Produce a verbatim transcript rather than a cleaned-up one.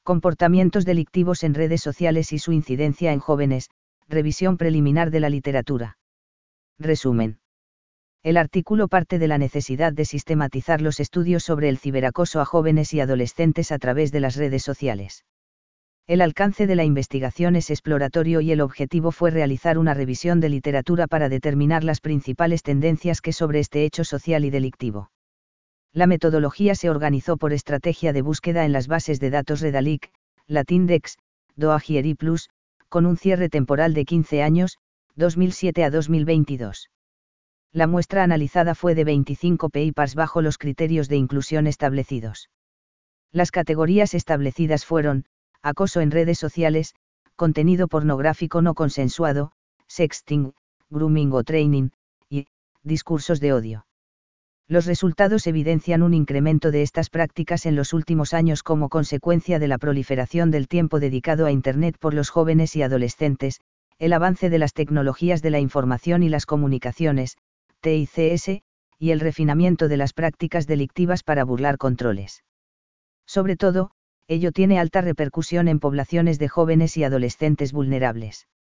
Comportamientos delictivos en redes sociales y su incidencia en jóvenes, revisión preliminar de la literatura. Resumen. El artículo parte de la necesidad de sistematizar los estudios sobre el ciberacoso a jóvenes y adolescentes a través de las redes sociales. El alcance de la investigación es exploratorio y el objetivo fue realizar una revisión de literatura para determinar las principales tendencias que sobre este hecho social y delictivo. La metodología se organizó por estrategia de búsqueda en las bases de datos Redalic, Latindex, Doagieri Plus, con un cierre temporal de quince años, dos mil siete a dos mil veintidós. La muestra analizada fue de veinticinco papers bajo los criterios de inclusión establecidos. Las categorías establecidas fueron: acoso en redes sociales, contenido pornográfico no consensuado, sexting, grooming o training, y discursos de odio. Los resultados evidencian un incremento de estas prácticas en los últimos años como consecuencia de la proliferación del tiempo dedicado a Internet por los jóvenes y adolescentes, el avance de las tecnologías de la información y las comunicaciones, T I C S, y el refinamiento de las prácticas delictivas para burlar controles. Sobre todo, ello tiene alta repercusión en poblaciones de jóvenes y adolescentes vulnerables.